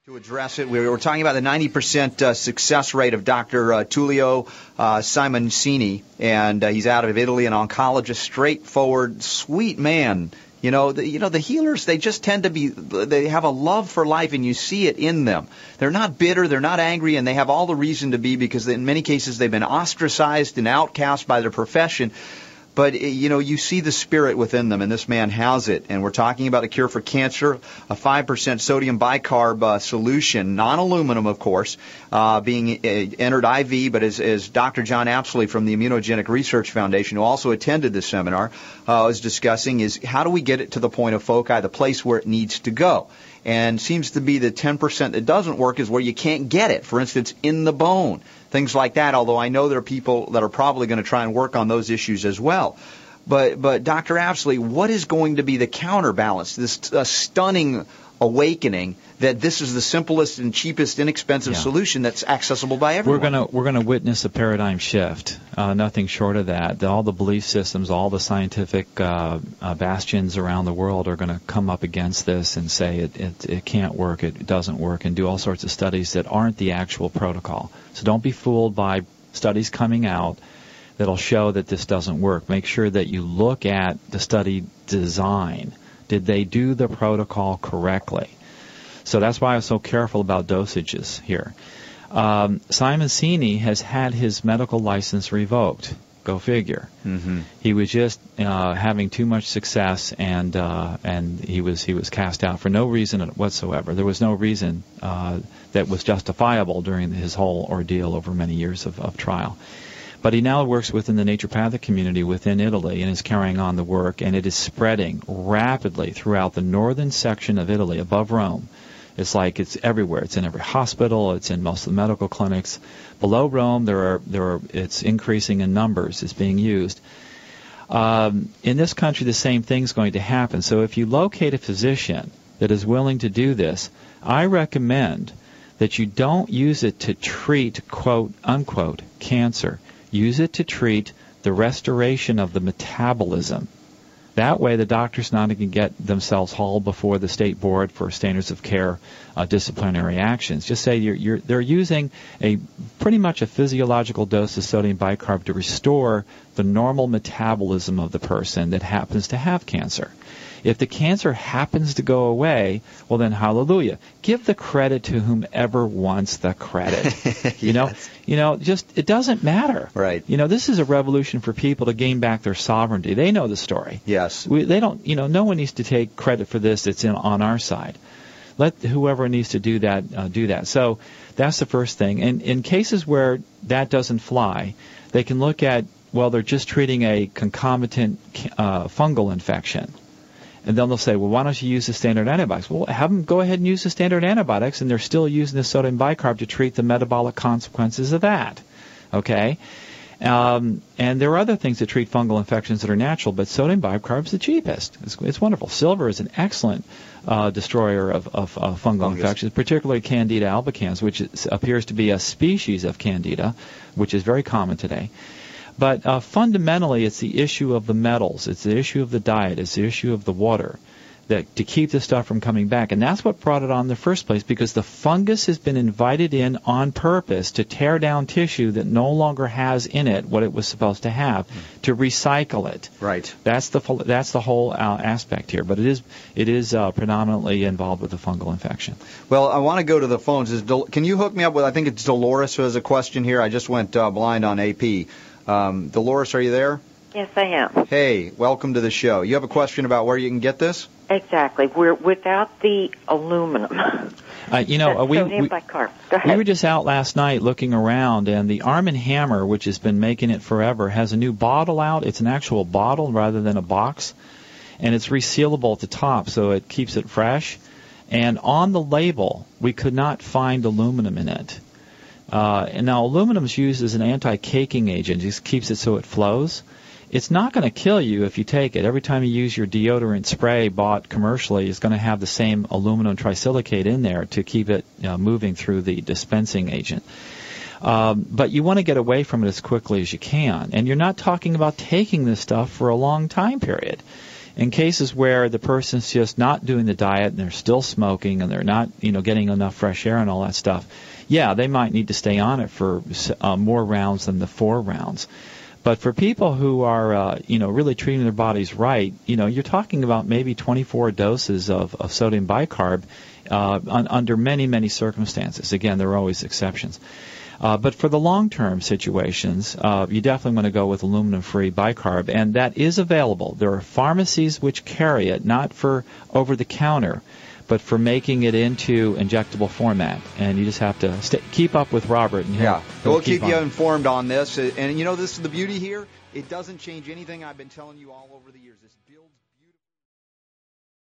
To address it, we were talking about the 90% success rate of Dr. Tullio Simoncini, and he's out of Italy, an oncologist, straightforward, sweet man. The healers, they just tend to they have a love for life, and you see it in them. They're not bitter, they're not angry, and they have all the reason to be, because in many cases they've been ostracized and outcast by their profession. But, you see the spirit within them, and this man has it. And we're talking about a cure for cancer, a 5% sodium bicarb solution, non-aluminum, of course, being entered IV. But as Dr. John Apsley from the Immunogenic Research Foundation, who also attended this seminar, was discussing, is how do we get it to the point of foci, the place where it needs to go? And seems to be the 10% that doesn't work is where you can't get it. For instance, in the bone, things like that, although I know there are people that are probably going to try and work on those issues as well. But Dr. Apsley, what is going to be the counterbalance, this stunning awakening that this is the simplest and cheapest, inexpensive solution that's accessible by everyone? We're gonna witness a paradigm shift. Nothing short of that. All the belief systems, all the scientific bastions around the world are going to come up against this and say it can't work, it doesn't work, and do all sorts of studies that aren't the actual protocol. So don't be fooled by studies coming out that'll show that this doesn't work. Make sure that you look at the study design. Did they do the protocol correctly? So that's why I was so careful about dosages here. Simoncini has had his medical license revoked. Go figure. Mm-hmm. He was just having too much success, and he was cast out for no reason whatsoever. There was no reason that was justifiable during his whole ordeal over many years of trial. But he now works within the naturopathic community within Italy and is carrying on the work, and it is spreading rapidly throughout the northern section of Italy above Rome. It's like it's everywhere. It's in every hospital. It's in most of the medical clinics. Below Rome, it's increasing in numbers. It's being used. In this country, the same thing's going to happen. So if you locate a physician that is willing to do this, I recommend that you don't use it to treat, quote, unquote, cancer. Use it to treat the restoration of the metabolism. That way the doctor's not going to get themselves hauled before the state board for standards of care disciplinary actions. Just say they're using pretty much a physiological dose of sodium bicarb to restore the normal metabolism of the person that happens to have cancer. If the cancer happens to go away, well then hallelujah. Give the credit to whomever wants the credit. Yes. Just it doesn't matter. Right. This is a revolution for people to gain back their sovereignty. They know the story. Yes. They don't, no one needs to take credit for this. It's on our side. Let whoever needs to do that, do that. So that's the first thing. And in cases where that doesn't fly, they can look at, they're just treating a concomitant fungal infection. And then they'll say, well, why don't you use the standard antibiotics? Well, have them go ahead and use the standard antibiotics, and they're still using the sodium bicarb to treat the metabolic consequences of that. Okay? And there are other things that treat fungal infections that are natural, but sodium bicarb is the cheapest. It's wonderful. Silver is an excellent destroyer of fungal infections, particularly Candida albicans, which appears to be a species of Candida, which is very common today. But fundamentally, it's the issue of the metals. It's the issue of the diet. It's the issue of the water to keep this stuff from coming back. And that's what brought it on in the first place, because the fungus has been invited in on purpose to tear down tissue that no longer has in it what it was supposed to have, to recycle it. Right. That's the whole aspect here. But it is predominantly involved with the fungal infection. Well, I want to go to the phones. Can you hook me up with, I think it's Dolores who has a question here. I just went blind on AP. Dolores, are you there? Yes, I am. Hey, welcome to the show. You have a question about where you can get this? Exactly. We're without the aluminum. We were just out last night looking around, and the Arm & Hammer, which has been making it forever, has a new bottle out. It's an actual bottle rather than a box, and it's resealable at the top, so it keeps it fresh. And on the label, we could not find aluminum in it. And now aluminum is used as an anti-caking agent. It just keeps it so it flows. It's not going to kill you if you take it. Every time you use your deodorant spray bought commercially, it's going to have the same aluminum trisilicate in there to keep it moving through the dispensing agent. But you want to get away from it as quickly as you can. And you're not talking about taking this stuff for a long time period. In cases where the person's just not doing the diet and they're still smoking and they're not, getting enough fresh air and all that stuff, yeah, they might need to stay on it for more rounds than the 4 rounds. But for people who are, really treating their bodies right, you're talking about maybe 24 doses of sodium bicarb under many, many circumstances. Again, there are always exceptions. But for the long-term situations, you definitely want to go with aluminum-free bicarb, and that is available. There are pharmacies which carry it, not for over-the-counter, but for making it into injectable format. And you just have to keep up with Robert. And we'll keep you informed on this. And, this is the beauty here. It doesn't change anything I've been telling you all over the years. This builds